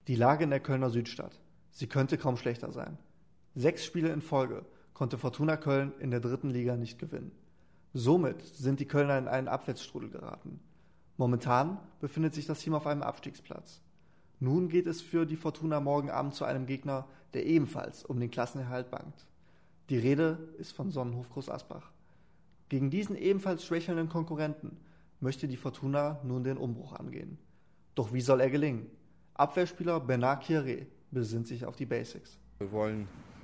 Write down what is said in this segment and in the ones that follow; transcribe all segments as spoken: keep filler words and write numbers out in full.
Die Lage in der Kölner Südstadt. Sie könnte kaum schlechter sein. Sechs Spiele in Folge konnte Fortuna Köln in der dritten Liga nicht gewinnen. Somit sind die Kölner in einen Abwärtsstrudel geraten. Momentan befindet sich das Team auf einem Abstiegsplatz. Nun geht es für die Fortuna morgen Abend zu einem Gegner, der ebenfalls um den Klassenerhalt bangt. Die Rede ist von Sonnenhof Groß Asbach. Gegen diesen ebenfalls schwächelnden Konkurrenten möchte die Fortuna nun den Umbruch angehen. Doch wie soll er gelingen? Abwehrspieler Bernard Kieré besinnt sich auf die Basics. Wir wollen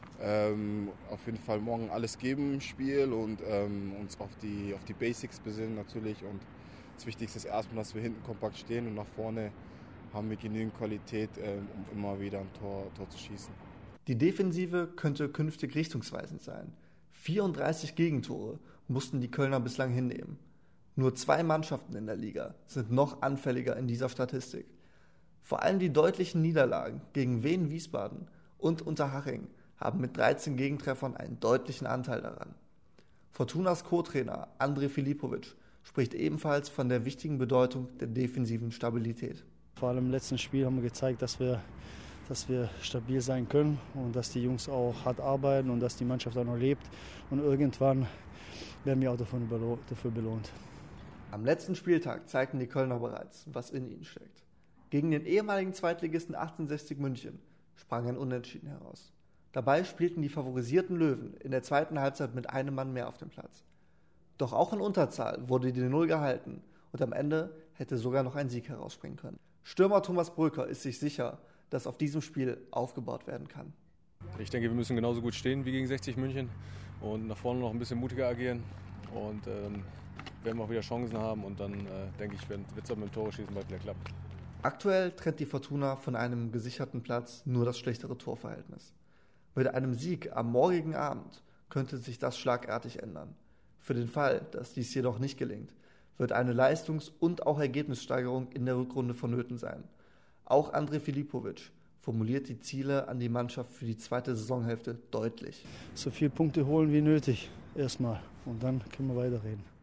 ähm, auf jeden Fall morgen alles geben im Spiel und ähm, uns auf die, auf die Basics besinnen natürlich. Und das Wichtigste ist erstmal, dass wir hinten kompakt stehen und nach vorne haben wir genügend Qualität, ähm, um immer wieder ein Tor, Tor zu schießen. Die Defensive könnte künftig richtungsweisend sein. vierunddreißig Gegentore mussten die Kölner bislang hinnehmen. Nur zwei Mannschaften in der Liga sind noch anfälliger in dieser Statistik. Vor allem die deutlichen Niederlagen gegen Wien Wiesbaden und Unterhaching haben mit dreizehn Gegentreffern einen deutlichen Anteil daran. Fortunas Co-Trainer André Filipovic spricht ebenfalls von der wichtigen Bedeutung der defensiven Stabilität. Vor allem im letzten Spiel haben wir gezeigt, dass wir, dass wir stabil sein können und dass die Jungs auch hart arbeiten und dass die Mannschaft auch noch lebt. Und irgendwann werden wir auch davon belo- dafür belohnt. Am letzten Spieltag zeigten die Kölner bereits, was in ihnen steckt. Gegen den ehemaligen Zweitligisten achtzehnhundertsechzig München sprang ein Unentschieden heraus. Dabei spielten die favorisierten Löwen in der zweiten Halbzeit mit einem Mann mehr auf dem Platz. Doch auch in Unterzahl wurde die Null gehalten und am Ende hätte sogar noch ein Sieg herausspringen können. Stürmer Thomas Bröker ist sich sicher, dass auf diesem Spiel aufgebaut werden kann. Ich denke, wir müssen genauso gut stehen wie gegen sechzig München und nach vorne noch ein bisschen mutiger agieren und ähm, werden wir auch wieder Chancen haben und dann äh, denke ich, wird es auch mit dem Tore-Schießen bald wieder klappen. Aktuell trennt die Fortuna von einem gesicherten Platz nur das schlechtere Torverhältnis. Mit einem Sieg am morgigen Abend könnte sich das schlagartig ändern. Für den Fall, dass dies jedoch nicht gelingt, wird eine Leistungs- und auch Ergebnissteigerung in der Rückrunde vonnöten sein. Auch André Filipovic formuliert die Ziele an die Mannschaft für die zweite Saisonhälfte deutlich. So viele Punkte holen wie nötig erstmal und dann können wir weiterreden.